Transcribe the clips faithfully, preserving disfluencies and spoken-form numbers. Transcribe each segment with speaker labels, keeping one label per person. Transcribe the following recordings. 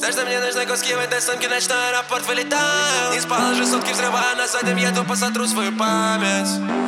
Speaker 1: Знаешь, что мне нужны куски в этой сумке, ночной аэропорт вылетаю. Не спал уже сутки, взрываю нас одним, я тупо сотру свою память.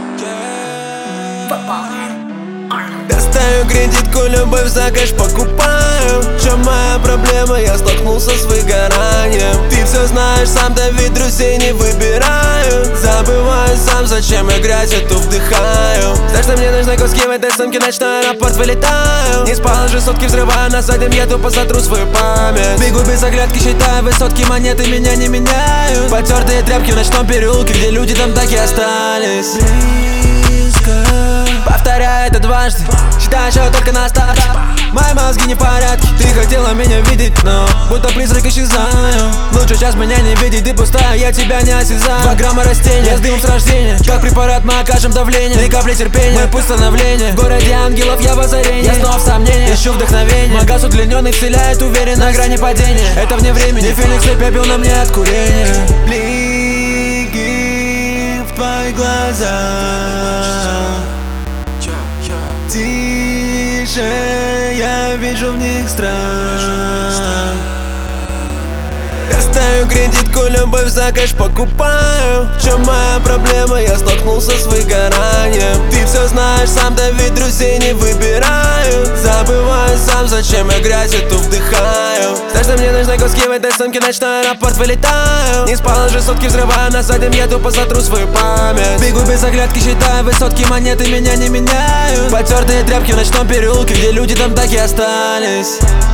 Speaker 1: Достаю кредитку, любовь за кэш покупаю. В чем моя проблема? Я столкнулся с выгоранием. Ты все знаешь, сам-то ведь друзей не выбираю. Забываю сам, зачем я грязь эту вдыхаю. Знаешь, что мне нужны куски в этой сумке, ночной аэропорт вылетаю. Не спал уже сутки, взрываю нас одним, я тупо сотру свою память. Бегу без оглядки, считаю высотки, монеты меня не меняют. Потертые тряпки в ночном переулке, где люди там так и остались. Повторяю это дважды, считаю еще только на старт. Мои мозги не в порядке. Ты хотела меня видеть, но будто призрак исчезаю. Лучше сейчас меня не видеть, ты пустая, я тебя не осязаю. Два грамма растения, с дымом с рождения. Как препарат мы окажем давление. Три капли терпения, мой путь становления. В городе ангелов я в озарении. Я снова в сомнении, ищу вдохновение. Магаз удлиненный вселяет уверенно на грани падения. Это вне времени, феникс и пепел на мне от курения. Блики в твои глаза. Тише, я вижу в них страх. Достаю кредитку, любовь за кэш покупаю. В чем моя проблема? Я столкнулся с выгоранием. Ты все знаешь, сам-то ведь друзей не выбираю. Забываю сам, зачем я грязь эту вдыхаю. Знаешь, что мне нужны куски в этой сумке, ночной аэропорт вылетаю. Не спал уже сутки, взрываю нас одним, я тупо сотру свою память. Бегу без оглядки, считаю высотки, монеты меня не меняют. Потертые тряпки в ночном переулке, где люди там так и остались.